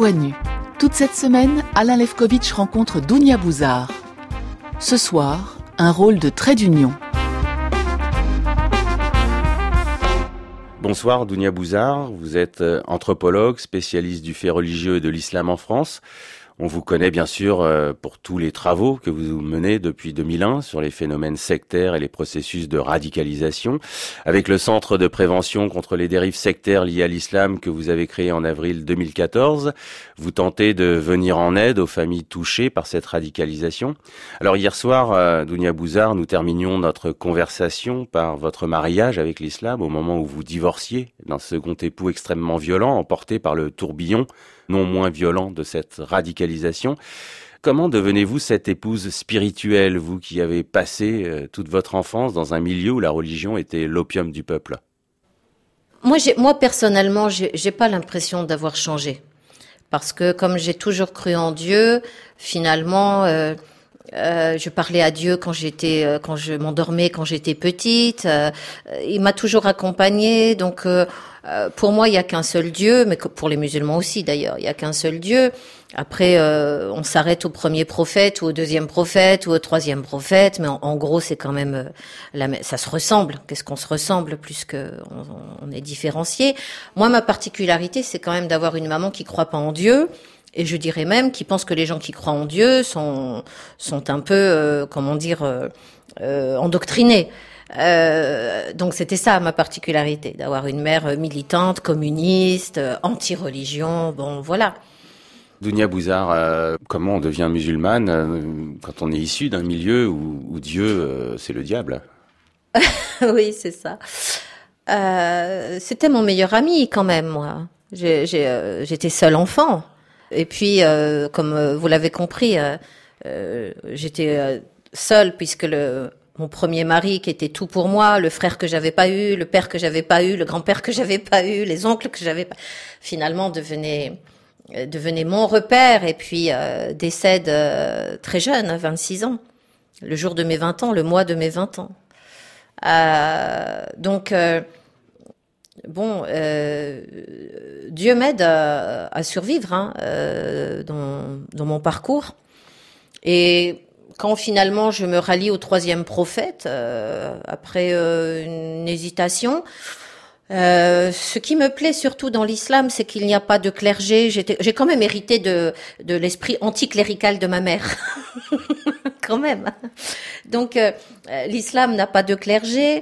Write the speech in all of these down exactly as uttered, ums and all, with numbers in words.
Voix nue. Toute cette semaine, Alain Lefkovitch rencontre Dounia Bouzar. Ce soir, un rôle de trait d'union. Bonsoir Dounia Bouzar, vous êtes anthropologue, spécialiste du fait religieux et de l'islam en France. On vous connaît bien sûr pour tous les travaux que vous menez depuis deux mille un sur les phénomènes sectaires et les processus de radicalisation. Avec le Centre de prévention contre les dérives sectaires liées à l'islam que vous avez créé en avril deux mille quatorze, vous tentez de venir en aide aux familles touchées par cette radicalisation. Alors hier soir, Dounia Bouzar, nous terminions notre conversation par votre mariage avec l'islam au moment où vous divorciez d'un second époux extrêmement violent, emporté par le tourbillon non moins violent de cette radicalisation. Comment devenez-vous cette épouse spirituelle, vous qui avez passé euh, toute votre enfance dans un milieu où la religion était l'opium du peuple? Moi, j'ai, moi personnellement, j'ai, j'ai pas l'impression d'avoir changé. Parce que comme j'ai toujours cru en Dieu, finalement, euh, euh, je parlais à Dieu quand j'étais, euh, quand je m'endormais, quand j'étais petite. Euh, il m'a toujours accompagnée, donc... Euh, Euh, pour moi, il y a qu'un seul Dieu, mais pour les musulmans aussi d'ailleurs, il y a qu'un seul Dieu. Après, euh, on s'arrête au premier prophète ou au deuxième prophète ou au troisième prophète, mais en, en gros, c'est quand même, euh, la, ça se ressemble. Qu'est-ce qu'on se ressemble plus que on, on est différencié. Moi, ma particularité, c'est quand même d'avoir une maman qui croit pas en Dieu. Et je dirais même qui pense que les gens qui croient en Dieu sont sont un peu, euh, comment dire, euh, euh, endoctrinés. Euh, donc c'était ça ma particularité, d'avoir une mère militante, communiste, anti-religion, bon voilà. Dounia Bouzar, euh, comment on devient musulmane euh, quand on est issu d'un milieu où, où Dieu, euh, c'est le diable? Oui, c'est ça. Euh, c'était mon meilleur ami quand même, moi. J'ai, j'ai, euh, j'étais seule enfant. Et puis, euh, comme vous l'avez compris, euh, euh, j'étais euh, seule puisque le... mon premier mari qui était tout pour moi, le frère que j'avais pas eu, le père que j'avais pas eu, le grand-père que j'avais pas eu, les oncles que j'avais pas, finalement devenait euh, devenait mon repère et puis euh, décède euh, très jeune, à vingt-six ans, le jour de mes vingt ans, le mois de mes vingt ans. Euh, donc euh, bon, euh, Dieu m'aide à, à survivre hein, euh, dans dans mon parcours et quand finalement je me rallie au troisième prophète, euh, après euh, une hésitation, euh, ce qui me plaît surtout dans l'islam, c'est qu'il n'y a pas de clergé. J'étais, j'ai quand même hérité de, de l'esprit anticlérical de ma mère, quand même. Donc euh, l'islam n'a pas de clergé.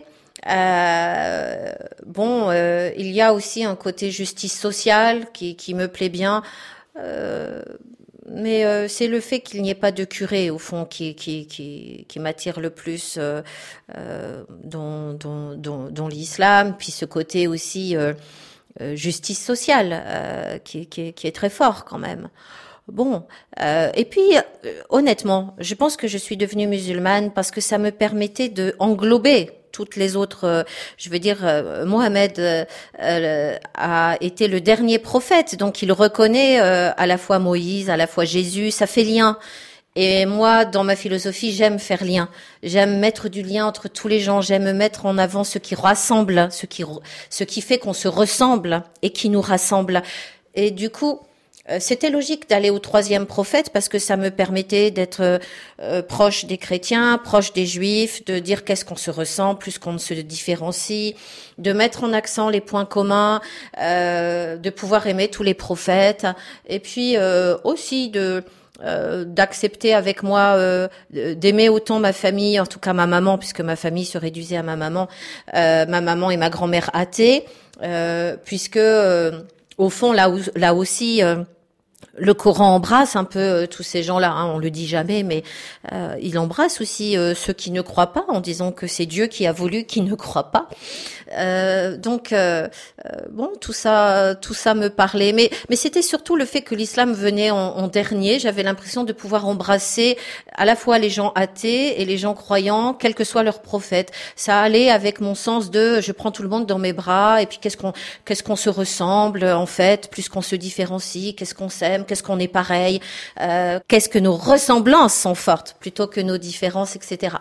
Euh, bon, euh, il y a aussi un côté justice sociale qui, qui me plaît bien. Euh, Mais euh, c'est le fait qu'il n'y ait pas de curé au fond qui qui qui, qui m'attire le plus euh, euh, dans, dans dans dans l'islam, puis ce côté aussi euh, euh, justice sociale euh, qui qui qui est très fort quand même. Bon, euh, et puis euh, honnêtement, je pense que je suis devenue musulmane parce que ça me permettait de englober toutes les autres, euh, je veux dire, euh, Mohammed euh, euh, a été le dernier prophète, donc il reconnaît euh, à la fois Moïse, à la fois Jésus, ça fait lien. Et moi, dans ma philosophie, j'aime faire lien. J'aime mettre du lien entre tous les gens. J'aime mettre en avant ce qui rassemble, ce qui, ce qui fait qu'on se ressemble et qui nous rassemble. Et du coup, c'était logique d'aller au troisième prophète parce que ça me permettait d'être euh, proche des chrétiens, proche des juifs, de dire qu'est-ce qu'on se ressent plus qu'on ne se différencie, de mettre en accent les points communs, euh, de pouvoir aimer tous les prophètes et puis euh, aussi de euh, d'accepter avec moi euh, d'aimer autant ma famille, en tout cas ma maman, puisque ma famille se réduisait à ma maman, euh, ma maman et ma grand-mère athées, euh, puisque euh, au fond là, où, là aussi euh, le Coran embrasse un peu euh, tous ces gens-là, hein, on le dit jamais, mais euh, il embrasse aussi euh, ceux qui ne croient pas, en disant que c'est Dieu qui a voulu qu'ils ne croient pas. Euh, donc euh, euh, bon, tout ça, tout ça me parlait, mais mais c'était surtout le fait que l'islam venait en, en dernier. J'avais l'impression de pouvoir embrasser à la fois les gens athées et les gens croyants, quel que soit leur prophète. Ça allait avec mon sens de je prends tout le monde dans mes bras et puis qu'est-ce qu'on qu'est-ce qu'on se ressemble en fait, plus qu'on se différencie, qu'est-ce qu'on s'aime, qu'est-ce qu'on est pareil, euh, qu'est-ce que nos ressemblances sont fortes plutôt que nos différences, et cetera.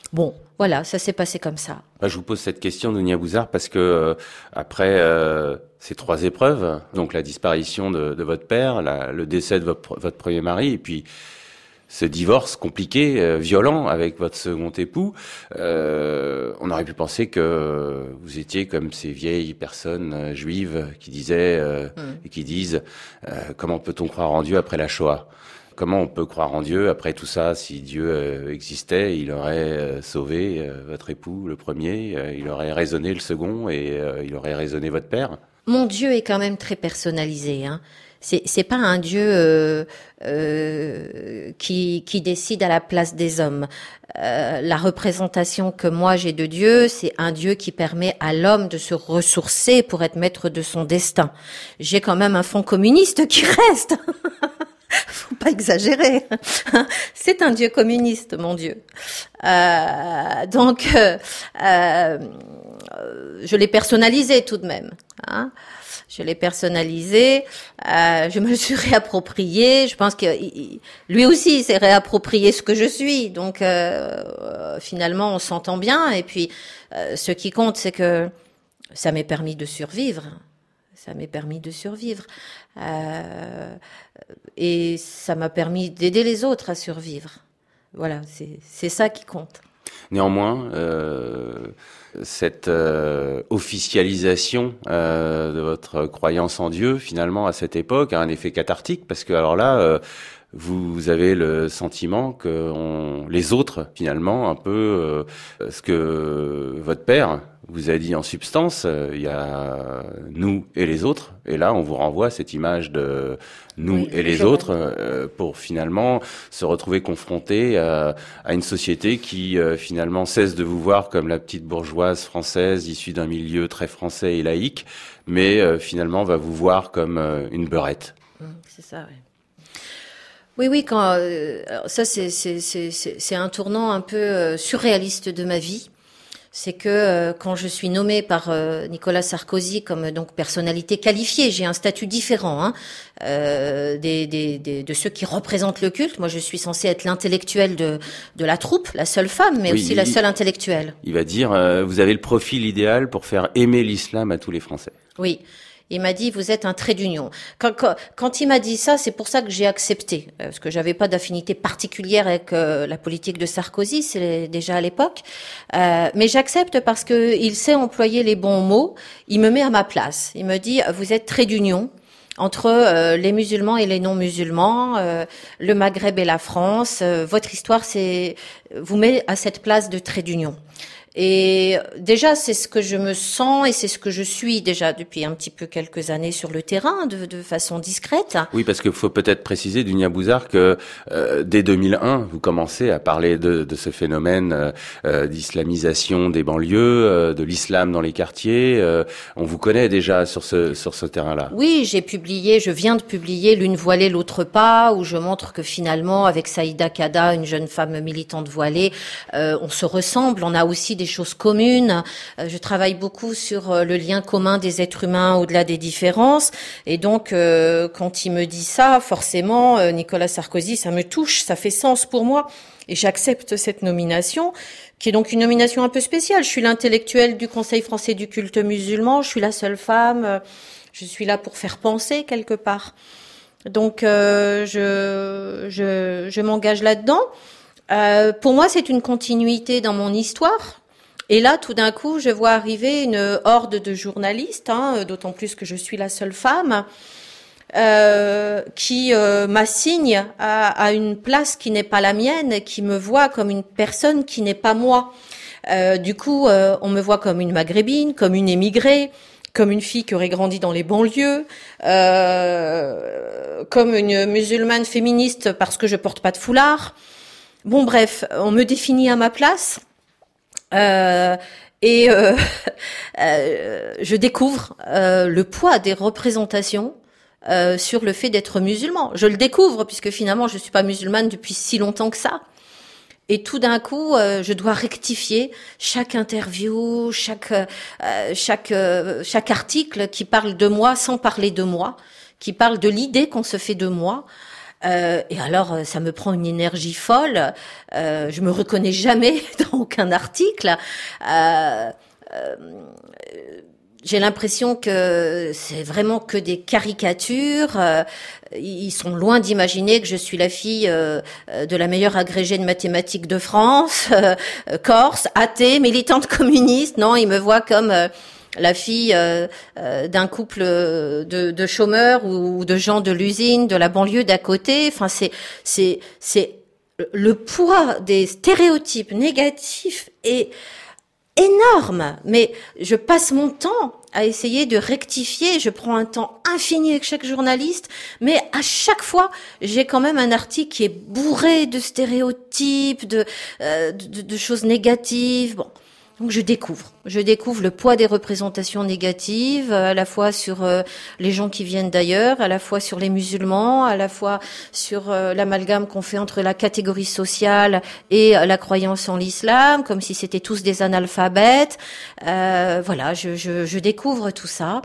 Bon, voilà, ça s'est passé comme ça. Je vous pose cette question, Dounia Bouzard, parce que euh, après euh, ces trois épreuves, donc la disparition de, de votre père, la, le décès de votre, votre premier mari, et puis ce divorce compliqué, euh, violent avec votre second époux, euh, on aurait pu penser que vous étiez comme ces vieilles personnes euh, juives qui disaient euh, mmh. et qui disent euh, comment peut-on croire en Dieu après la Shoah ? Comment on peut croire en Dieu après tout ça? Si Dieu euh, existait, il aurait euh, sauvé euh, votre époux, le premier, euh, il aurait raisonné le second et euh, il aurait raisonné votre père. Mon Dieu est quand même très personnalisé, hein. C'est, c'est pas un Dieu euh, euh, qui, qui décide à la place des hommes. Euh, la représentation que moi j'ai de Dieu, c'est un Dieu qui permet à l'homme de se ressourcer pour être maître de son destin. J'ai quand même un fond communiste qui reste. Faut pas exagérer. C'est un Dieu communiste, mon Dieu. Euh, donc, euh, euh, je l'ai personnalisé tout de même. Hein. Je l'ai personnalisé. Euh, je me le suis réapproprié. Je pense que il, lui aussi s'est réapproprié ce que je suis. Donc, euh, finalement, on s'entend bien. Et puis, euh, ce qui compte, c'est que ça m'est permis de survivre. Ça m'est permis de survivre. Euh, et ça m'a permis d'aider les autres à survivre. Voilà, c'est, c'est ça qui compte. Néanmoins, euh, cette euh, officialisation euh, de votre croyance en Dieu, finalement, à cette époque, a un effet cathartique, parce que alors là, euh, vous avez le sentiment que on, les autres, finalement, un peu euh, ce que votre père vous a dit en substance, euh, il y a nous et les autres, et là on vous renvoie cette image de nous oui, et les autres euh, pour finalement se retrouver confronté à, à une société qui euh, finalement cesse de vous voir comme la petite bourgeoise française issue d'un milieu très français et laïque, mais euh, finalement va vous voir comme euh, une beurette. Mmh, c'est ça, oui. Oui, oui, quand euh, ça c'est, c'est c'est c'est c'est un tournant un peu euh, surréaliste de ma vie. C'est que euh, quand je suis nommée par euh, Nicolas Sarkozy comme donc personnalité qualifiée, j'ai un statut différent hein, euh, des, des, des, de ceux qui représentent le culte. Moi, je suis censée être l'intellectuelle de, de la troupe, la seule femme, mais oui, aussi il, la seule intellectuelle. Il va dire, euh, vous avez le profil idéal pour faire aimer l'islam à tous les Français. Oui. Il m'a dit, vous êtes un trait d'union. Quand, quand, quand il m'a dit ça, c'est pour ça que j'ai accepté. Parce que j'avais pas d'affinité particulière avec euh, la politique de Sarkozy, c'est déjà à l'époque. Euh, mais j'accepte parce que il sait employer les bons mots. Il me met à ma place. Il me dit, vous êtes trait d'union entre euh, les musulmans et les non-musulmans, euh, le Maghreb et la France. Euh, votre histoire, c'est vous met à cette place de trait d'union. Et déjà, c'est ce que je me sens et c'est ce que je suis déjà depuis un petit peu quelques années sur le terrain, de, de façon discrète. Oui, parce qu'il faut peut-être préciser, Dounia Bouzard, que euh, dès deux mille un, vous commencez à parler de, de ce phénomène euh, d'islamisation des banlieues, euh, de l'islam dans les quartiers. Euh, on vous connaît déjà sur ce sur ce terrain-là. Oui, j'ai publié, je viens de publier L'une voilée, l'autre pas, où je montre que finalement, avec Saïda Kada, une jeune femme militante voilée, euh, on se ressemble. On a aussi des choses communes. Je travaille beaucoup sur le lien commun des êtres humains au-delà des différences. Et donc, euh, quand il me dit ça, forcément, euh, Nicolas Sarkozy, ça me touche, ça fait sens pour moi. Et j'accepte cette nomination, qui est donc une nomination un peu spéciale. Je suis l'intellectuelle du Conseil français du culte musulman. Je suis la seule femme. Je suis là pour faire penser quelque part. Donc, euh, je, je, je m'engage là-dedans. Euh, pour moi, c'est une continuité dans mon histoire. Et là, tout d'un coup, je vois arriver une horde de journalistes, hein, d'autant plus que je suis la seule femme, euh, qui euh, m'assigne à, à une place qui n'est pas la mienne, qui me voit comme une personne qui n'est pas moi. Euh, du coup, euh, on me voit comme une maghrébine, comme une émigrée, comme une fille qui aurait grandi dans les banlieues, euh, comme une musulmane féministe parce que je porte pas de foulard. Bon, bref, on me définit à ma place. Euh, et euh, euh, je découvre euh, le poids des représentations euh, sur le fait d'être musulman. Je le découvre puisque finalement je suis pas musulmane depuis si longtemps que ça. Et tout d'un coup, euh, je dois rectifier chaque interview, chaque euh, chaque euh, chaque article qui parle de moi sans parler de moi, qui parle de l'idée qu'on se fait de moi. Euh, et alors, ça me prend une énergie folle. Euh, je me reconnais jamais dans aucun article. Euh, euh, J'ai l'impression que c'est vraiment que des caricatures. Euh, ils sont loin d'imaginer que je suis la fille euh, de la meilleure agrégée de mathématiques de France, euh, corse, athée, militante communiste. Non, ils me voient comme euh, la fille euh, euh, d'un couple de, de chômeurs ou de gens de l'usine, de la banlieue d'à côté. Enfin, c'est c'est c'est le poids des stéréotypes négatifs est énorme, mais je passe mon temps à essayer de rectifier, je prends un temps infini avec chaque journaliste, mais à chaque fois, j'ai quand même un article qui est bourré de stéréotypes, de, euh, de, de choses négatives. Bon. Donc je découvre, je découvre le poids des représentations négatives, à la fois sur euh, les gens qui viennent d'ailleurs, à la fois sur les musulmans, à la fois sur euh, l'amalgame qu'on fait entre la catégorie sociale et euh, la croyance en l'islam, comme si c'était tous des analphabètes. Euh, voilà, je, je, je découvre tout ça.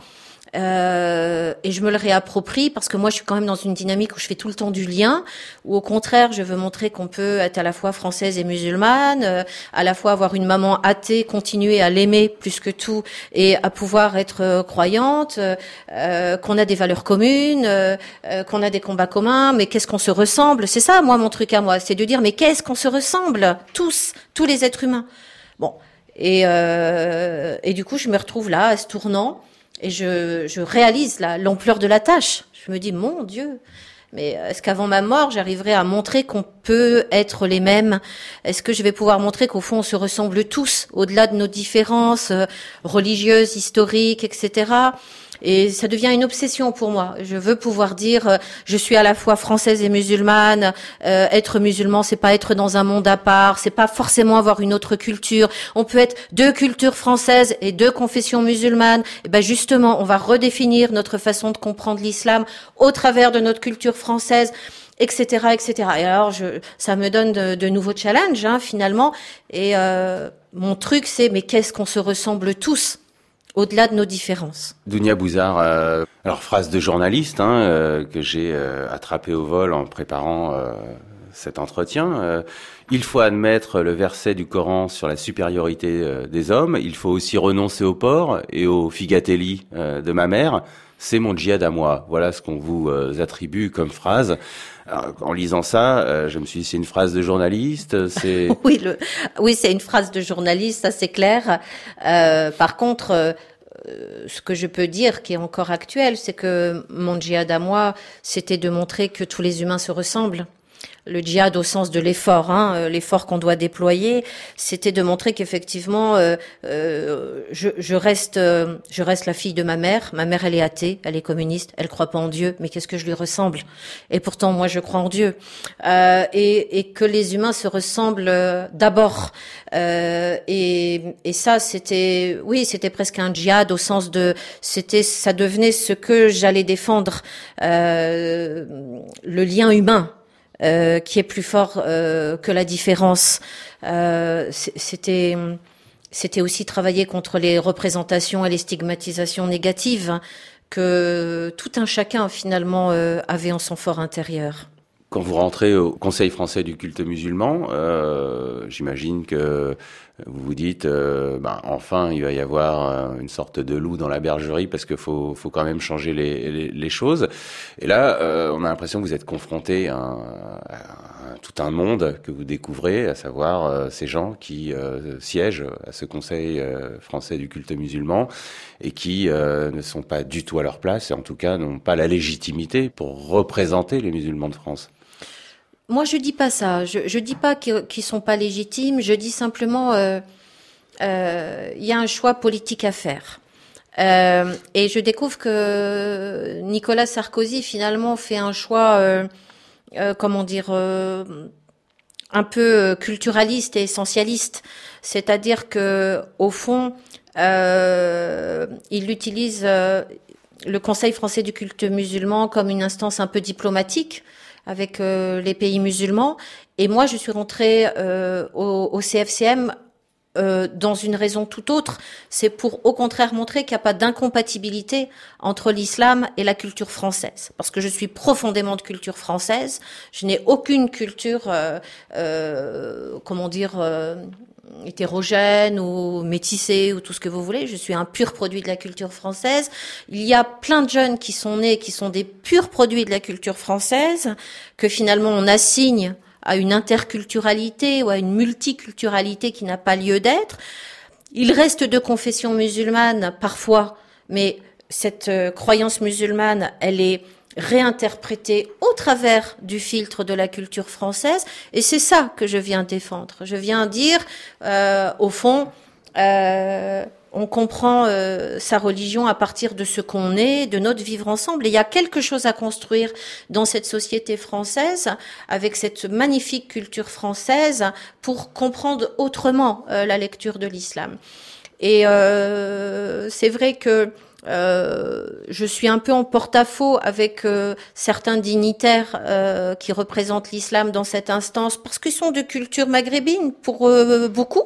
Euh, et je me le réapproprie parce que moi je suis quand même dans une dynamique où je fais tout le temps du lien, où au contraire je veux montrer qu'on peut être à la fois française et musulmane, euh, à la fois avoir une maman athée, continuer à l'aimer plus que tout et à pouvoir être euh, croyante, euh, qu'on a des valeurs communes, euh, euh, qu'on a des combats communs, mais qu'est-ce qu'on se ressemble, c'est ça moi mon truc à moi, c'est de dire mais qu'est-ce qu'on se ressemble tous, tous les êtres humains. Bon, et, euh, et du coup je me retrouve là à ce tournant. Et je, je réalise la, l'ampleur de la tâche. Je me dis, mon Dieu, mais est-ce qu'avant ma mort, j'arriverai à montrer qu'on peut être les mêmes ? Est-ce que je vais pouvoir montrer qu'au fond, on se ressemble tous, au-delà de nos différences euh, religieuses, historiques, et cetera. Et ça devient une obsession pour moi. Je veux pouvoir dire, euh, je suis à la fois française et musulmane. Euh, être musulman, c'est pas être dans un monde à part. C'est pas forcément avoir une autre culture. On peut être deux cultures françaises et deux confessions musulmanes. Et ben justement, on va redéfinir notre façon de comprendre l'islam au travers de notre culture française, et cetera, et cetera. Et alors, je, ça me donne de, de nouveaux challenges, hein, finalement. Et euh, mon truc, c'est, mais qu'est-ce qu'on se ressemble tous ? Au-delà de nos différences. Dounia Bouzard, euh, alors phrase de journaliste hein, euh, que j'ai euh, attrapée au vol en préparant euh, cet entretien. Euh, il faut admettre le verset du Coran sur la supériorité euh, des hommes. Il faut aussi renoncer au porc et au figatelli euh, de ma mère. C'est mon djihad à moi. Voilà ce qu'on vous euh, attribue comme phrase. Alors, en lisant ça, euh, je me suis dit, c'est une phrase de journaliste, c'est... oui, le, oui, c'est une phrase de journaliste, ça c'est clair. Euh, par contre, euh, ce que je peux dire, qui est encore actuel, c'est que mon djihad à moi, c'était de montrer que tous les humains se ressemblent. Le djihad au sens de l'effort, hein, l'effort qu'on doit déployer, c'était de montrer qu'effectivement, euh, euh, je, je reste, euh, je reste la fille de ma mère. Ma mère, elle est athée, elle est communiste, elle croit pas en Dieu, mais qu'est-ce que je lui ressemble ? Et pourtant, moi, je crois en Dieu. Euh, et, et que les humains se ressemblent euh, d'abord. Euh, et, et ça, c'était, oui, c'était presque un djihad au sens de, c'était, ça devenait ce que j'allais défendre, euh, le lien humain. Euh, qui est plus fort euh, que la différence. Euh, c'était, c'était aussi travailler contre les représentations et les stigmatisations négatives hein, que tout un chacun finalement euh, avait en son fort intérieur. Quand vous rentrez au Conseil français du culte musulman, euh, j'imagine que vous vous dites, euh, ben, enfin, il va y avoir une sorte de loup dans la bergerie parce qu'il faut, faut quand même changer les, les, les choses. Et là, euh, on a l'impression que vous êtes confronté à, un, à, à tout un monde que vous découvrez, à savoir euh, ces gens qui euh, siègent à ce Conseil euh, français du culte musulman et qui euh, ne sont pas du tout à leur place et en tout cas n'ont pas la légitimité pour représenter les musulmans de France. Moi, je dis pas ça. Je, je dis pas qu'ils, qu'ils sont pas légitimes. Je dis simplement, euh, euh, il y a un choix politique à faire. Euh, et je découvre que Nicolas Sarkozy finalement fait un choix, euh, euh, comment dire, euh, un peu culturaliste et essentialiste. C'est-à-dire que, au fond, euh, il utilise euh, le Conseil français du culte musulman comme une instance un peu diplomatique avec euh, les pays musulmans. Et moi, je suis rentrée euh, au, au C F C M euh, dans une raison tout autre. C'est pour, au contraire, montrer qu'il n'y a pas d'incompatibilité entre l'islam et la culture française. Parce que je suis profondément de culture française. Je n'ai aucune culture, euh, euh, comment dire, euh, hétérogène ou métissée ou tout ce que vous voulez. Je suis un pur produit de la culture française. Il y a plein de jeunes qui sont nés, qui sont des purs produits de la culture française, que finalement on assigne à une interculturalité ou à une multiculturalité qui n'a pas lieu d'être. Il reste de confession musulmane parfois, mais cette euh, croyance musulmane, elle est réinterprétée au travers du filtre de la culture française, et c'est ça que je viens défendre. Je viens dire, euh, au fond, euh, on comprend euh, sa religion à partir de ce qu'on est, de notre vivre ensemble. Et il y a quelque chose à construire dans cette société française, avec cette magnifique culture française, pour comprendre autrement euh, la lecture de l'islam. Et euh, c'est vrai que euh, je suis un peu en porte-à-faux avec euh, certains dignitaires euh, qui représentent l'islam dans cette instance, parce qu'ils sont de culture maghrébine pour euh, beaucoup.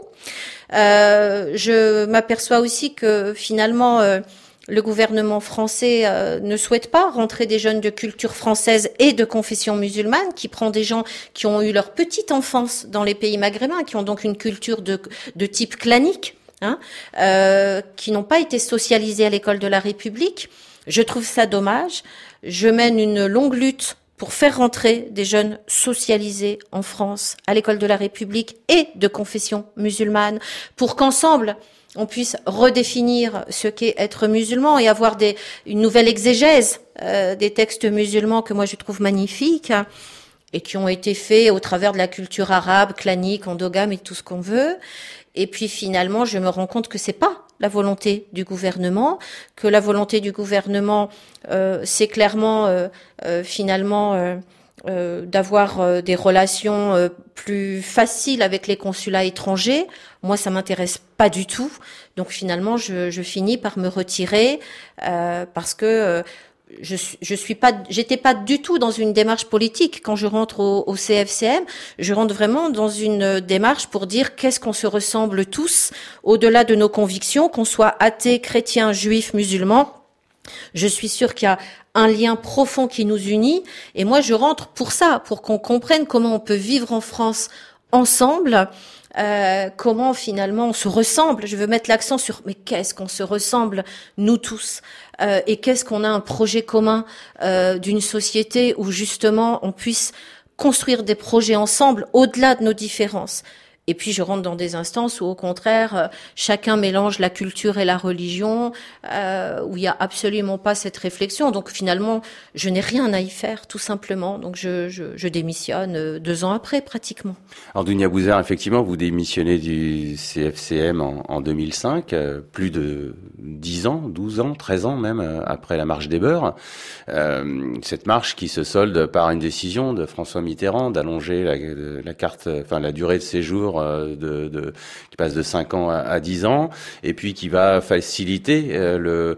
Euh, je m'aperçois aussi que finalement euh, le gouvernement français euh, ne souhaite pas rentrer des jeunes de culture française et de confession musulmane, qui prend des gens qui ont eu leur petite enfance dans les pays maghrébins, qui ont donc une culture de, de type clanique, hein, euh, qui n'ont pas été socialisés à l'école de la République. Je trouve ça dommage. Je mène une longue lutte pour faire rentrer des jeunes socialisés en France à l'école de la République et de confession musulmane, pour qu'ensemble on puisse redéfinir ce qu'est être musulman et avoir des, une nouvelle exégèse euh, des textes musulmans que moi je trouve magnifiques et qui ont été faits au travers de la culture arabe, clanique, endogame et tout ce qu'on veut. Et puis finalement, je me rends compte que c'est pas la volonté du gouvernement, que la volonté du gouvernement, euh, c'est clairement euh, euh, finalement euh, euh, d'avoir euh, des relations euh, plus faciles avec les consulats étrangers. Moi, ça m'intéresse pas du tout. Donc finalement, je, je finis par me retirer euh, parce que euh, Je, je suis pas, j'étais pas du tout dans une démarche politique quand je rentre au, au C F C M. Je rentre vraiment dans une démarche pour dire qu'est-ce qu'on se ressemble tous, au-delà de nos convictions, qu'on soit athée, chrétien, juif, musulman. Je suis sûre qu'il y a un lien profond qui nous unit. Et moi, je rentre pour ça, pour qu'on comprenne comment on peut vivre en France ensemble. Euh, comment finalement on se ressemble. Je veux mettre l'accent sur mais qu'est-ce qu'on se ressemble nous tous euh, et qu'est-ce qu'on a un projet commun euh, d'une société où justement on puisse construire des projets ensemble au-delà de nos différences. Et puis je rentre dans des instances où au contraire euh, chacun mélange la culture et la religion, euh, où il y a absolument pas cette réflexion. Donc finalement je n'ai rien à y faire tout simplement. Donc je, je, je démissionne euh, deux ans après pratiquement. Alors Dounia Bouzar, effectivement, vous démissionnez du C F C M en, en deux mille cinq, euh, plus de dix ans, douze ans, treize ans même euh, après la marche des beurs. Euh, cette marche qui se solde par une décision de François Mitterrand d'allonger la, la carte, enfin la durée de séjour De, de, qui passe de cinq ans à, à dix ans, et puis qui va faciliter euh, le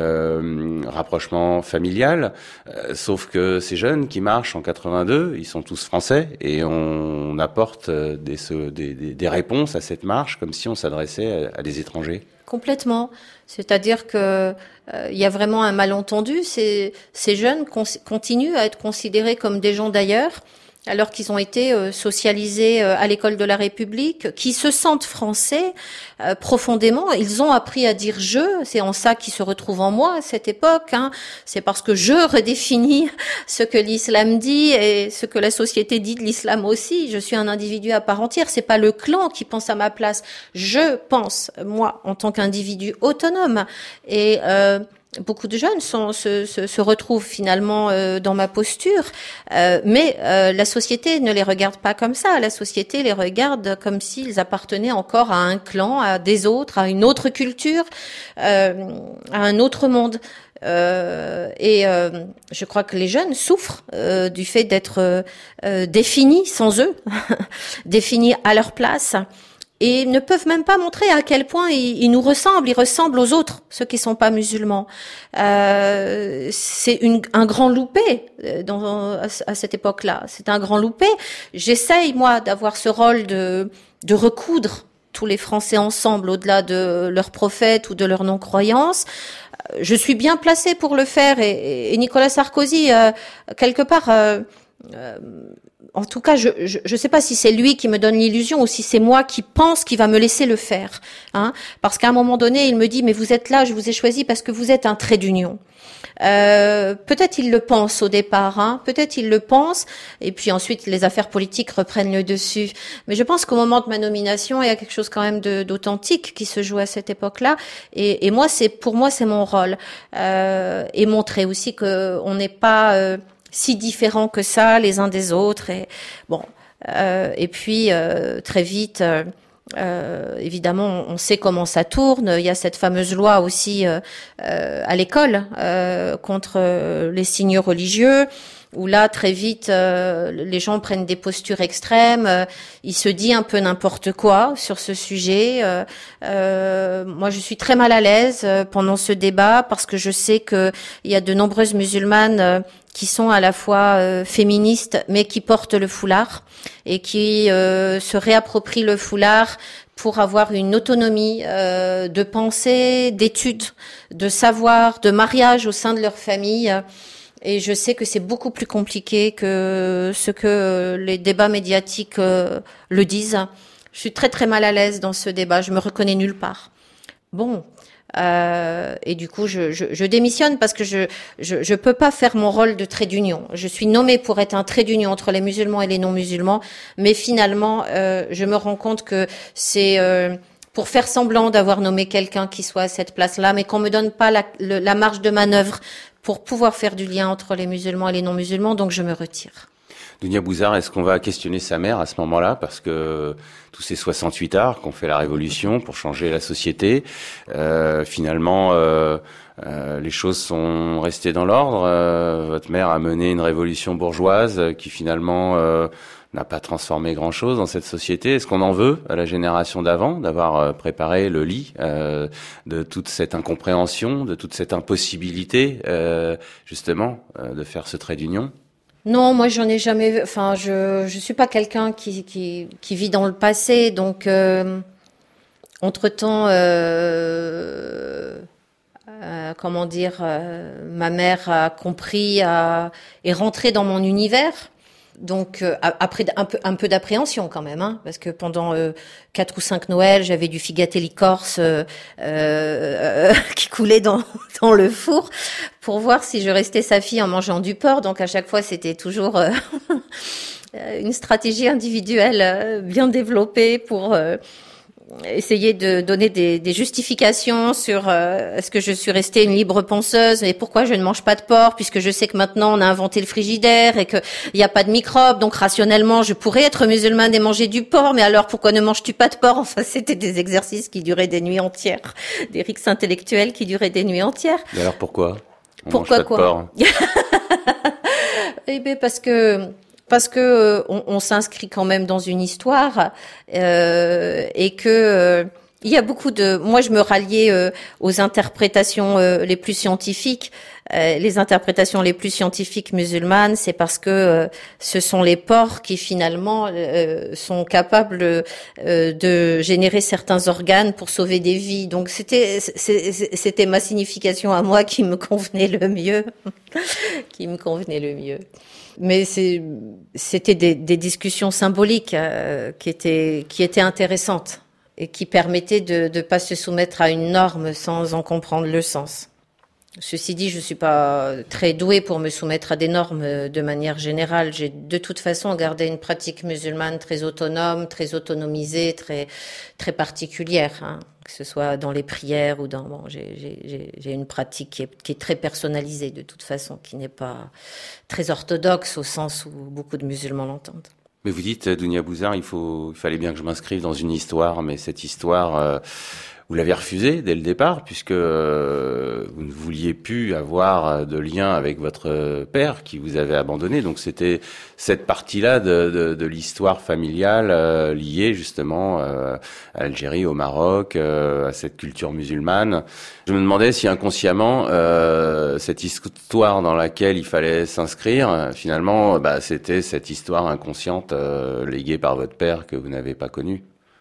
euh, rapprochement familial, euh, sauf que ces jeunes qui marchent en quatre-vingt-deux, ils sont tous français, et on, on apporte des, des, des réponses à cette marche comme si on s'adressait à, à des étrangers. Complètement. C'est-à-dire que euh, il y a vraiment un malentendu. Ces, ces jeunes con- continuent à être considérés comme des gens d'ailleurs, alors qu'ils ont été euh, socialisés euh, à l'école de la République, qui se sentent français euh, profondément. Ils ont appris à dire « je », c'est en ça qu'ils se retrouvent en moi à cette époque. Hein. C'est parce que je redéfinis ce que l'islam dit et ce que la société dit de l'islam aussi. Je suis un individu à part entière, c'est pas le clan qui pense à ma place. Je pense, moi, en tant qu'individu autonome. Et... Euh, Beaucoup de jeunes sont, se, se, se retrouvent finalement euh, dans ma posture, euh, mais euh, la société ne les regarde pas comme ça. La société les regarde comme s'ils appartenaient encore à un clan, à des autres, à une autre culture, euh, à un autre monde. Euh, et euh, je crois que les jeunes souffrent euh, du fait d'être euh, définis sans eux, définis à leur place. Et ne peuvent même pas montrer à quel point ils, ils nous ressemblent, ils ressemblent aux autres, ceux qui sont pas musulmans. Euh, c'est une, un grand loupé dans, à, à cette époque-là. C'est un grand loupé. J'essaye, moi, d'avoir ce rôle de, de recoudre tous les Français ensemble, au-delà de leur prophète ou de leur non-croyance. Je suis bien placée pour le faire et, et Nicolas Sarkozy, euh, quelque part, euh, euh, en tout cas, je je sais pas si c'est lui qui me donne l'illusion ou si c'est moi qui pense qu'il va me laisser le faire. Hein, parce qu'à un moment donné, il me dit, mais vous êtes là, je vous ai choisi parce que vous êtes un trait d'union. Euh, peut-être il le pense au départ, hein, peut-être il le pense, et puis ensuite les affaires politiques reprennent le dessus. Mais je pense qu'au moment de ma nomination, il y a quelque chose quand même de, d'authentique qui se joue à cette époque-là. Et, et moi, c'est pour moi, c'est mon rôle, euh, et montrer aussi que on n'est pas euh, si différents que ça les uns des autres. Et bon, euh, et puis euh, très vite. Euh, Euh, évidemment, on sait comment ça tourne. Il y a cette fameuse loi aussi euh, euh, à l'école euh, contre euh, les signes religieux, où là, très vite, euh, les gens prennent des postures extrêmes. Euh, il se dit un peu n'importe quoi sur ce sujet. Euh, euh, moi, je suis très mal à l'aise euh, pendant ce débat parce que je sais que il y a de nombreuses musulmanes euh, qui sont à la fois euh, féministes, mais qui portent le foulard et qui euh, se réapproprient le foulard pour avoir une autonomie euh, de pensée, d'études, de savoir, de mariage au sein de leur famille. Et je sais que c'est beaucoup plus compliqué que ce que les débats médiatiques euh, le disent. Je suis très très mal à l'aise dans ce débat, je me reconnais nulle part. Bon, euh, et du coup je, je, je démissionne parce que je, je je peux pas faire mon rôle de trait d'union. Je suis nommée pour être un trait d'union entre les musulmans et les non-musulmans, mais finalement euh, je me rends compte que c'est euh, pour faire semblant d'avoir nommé quelqu'un qui soit à cette place-là, mais qu'on me donne pas la, le, la marge de manœuvre pour pouvoir faire du lien entre les musulmans et les non-musulmans, donc je me retire. Dounia Bouzar, est-ce qu'on va questionner sa mère à ce moment-là, parce que tous ces soixante-huit arts qu'on fait la révolution pour changer la société, euh, finalement, euh, euh, les choses sont restées dans l'ordre. Euh, votre mère a mené une révolution bourgeoise qui finalement euh, n'a pas transformé grand-chose dans cette société. Est-ce qu'on en veut à la génération d'avant d'avoir euh, préparé le lit euh, de toute cette incompréhension, de toute cette impossibilité, euh, justement, euh, de faire ce trait d'union ? Non, moi j'en ai jamais. Enfin, je je suis pas quelqu'un qui qui qui vit dans le passé, donc euh, entre temps, euh, euh, comment dire, euh, ma mère a compris, a, est rentrée dans mon univers. Donc euh, après un peu un peu d'appréhension quand même, hein, parce que pendant euh, quatre ou cinq Noëls, j'avais du figatelli corse euh, euh, qui coulait dans dans le four pour voir si je restais sa fille en mangeant du porc. Donc à chaque fois, c'était toujours euh, une stratégie individuelle euh, bien développée pour euh, essayer de donner des, des justifications sur euh, est-ce que je suis restée une libre penseuse et pourquoi je ne mange pas de porc, puisque je sais que maintenant on a inventé le frigidaire et qu'il n'y a pas de microbes, donc rationnellement je pourrais être musulmane et manger du porc, mais alors pourquoi ne manges-tu pas de porc? Enfin, c'était des exercices qui duraient des nuits entières, des rixes intellectuels qui duraient des nuits entières. Et alors pourquoi on Pourquoi mange pas quoi de porc? Eh bien parce que parce que euh, on, on s'inscrit quand même dans une histoire euh, et que euh, il y a beaucoup de. Moi, je me ralliais euh, aux interprétations euh, les plus scientifiques. Euh, les interprétations les plus scientifiques musulmanes, c'est parce que euh, ce sont les porcs qui finalement euh, sont capables euh, de générer certains organes pour sauver des vies. Donc c'était c'était ma signification à moi qui me convenait le mieux, qui me convenait le mieux. Mais c'est c'était des, des discussions symboliques euh, qui étaient qui étaient intéressantes et qui permettaient de ne pas se soumettre à une norme sans en comprendre le sens. Ceci dit, je suis pas très douée pour me soumettre à des normes de manière générale. J'ai de toute façon gardé une pratique musulmane très autonome, très autonomisée, très très particulière, hein, que ce soit dans les prières ou dans. Bon, j'ai j'ai j'ai une pratique qui est, qui est très personnalisée de toute façon, qui n'est pas très orthodoxe au sens où beaucoup de musulmans l'entendent. Mais vous dites, Dounia Bouzar, il faut, il fallait bien que je m'inscrive dans une histoire, mais cette histoire, euh, vous l'avez refusée dès le départ, puisque euh, vous ne vouliez plus avoir de lien avec votre père qui vous avait abandonné. Donc c'était cette partie-là de, de, de l'histoire familiale euh, liée justement euh, à l'Algérie, au Maroc, euh, à cette culture musulmane. Je me demandais si inconsciemment, euh, cette histoire dans laquelle il fallait s'inscrire, finalement, bah, c'était cette histoire inconsciente euh, léguée par votre père que vous n'avez pas connue.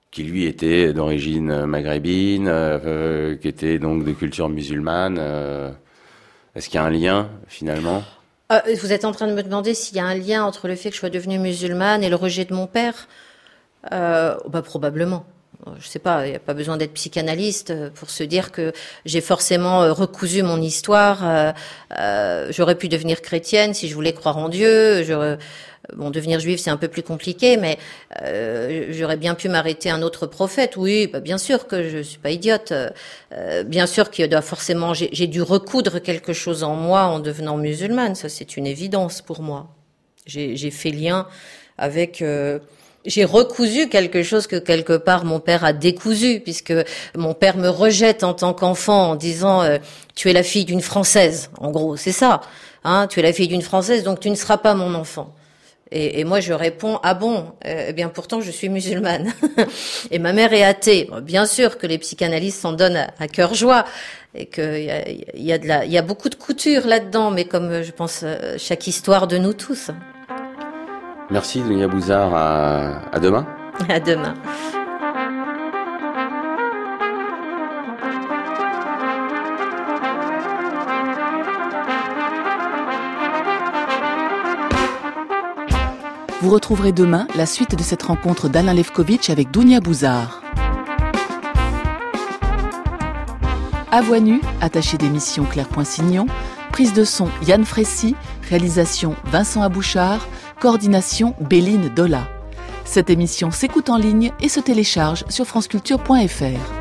qui lui était d'origine maghrébine, euh, qui était donc de culture musulmane. Euh, est-ce qu'il y a un lien finalement ? euh, Vous êtes en train de me demander s'il y a un lien entre le fait que je sois devenue musulmane et le rejet de mon père ? euh, bah, Probablement. Je sais pas, il n'y a pas besoin d'être psychanalyste pour se dire que j'ai forcément recousu mon histoire. Euh, euh, j'aurais pu devenir chrétienne si je voulais croire en Dieu. J'aurais, bon, devenir juive, c'est un peu plus compliqué, mais euh, j'aurais bien pu m'arrêter à un autre prophète. Oui, bah, bien sûr que je suis pas idiote. Euh, bien sûr qu'il doit forcément, j'ai, j'ai dû recoudre quelque chose en moi en devenant musulmane. Ça, c'est une évidence pour moi. J'ai, j'ai fait lien avec... Euh, J'ai recousu quelque chose que quelque part mon père a décousu, puisque mon père me rejette en tant qu'enfant en disant euh, tu es la fille d'une Française. En gros, c'est ça. Hein, tu es la fille d'une Française, donc tu ne seras pas mon enfant. Et, et moi, je réponds ah bon Eh bien, pourtant, je suis musulmane. Et ma mère est athée. Bien sûr que les psychanalystes s'en donnent à, à cœur joie et qu'il y a, y a de la, il y a beaucoup de couture là-dedans, mais comme je pense chaque histoire de nous tous. Merci Dounia Bouzard, à, à demain. À demain. Vous retrouverez demain la suite de cette rencontre d'Alain Lefkovitch avec Dounia Bouzard. À voix nue, attaché d'émission Claire Poinsignon, prise de son Yann Frécy, réalisation Vincent Abouchard, coordination Béline Dola. Cette émission s'écoute en ligne et se télécharge sur franceculture point f r.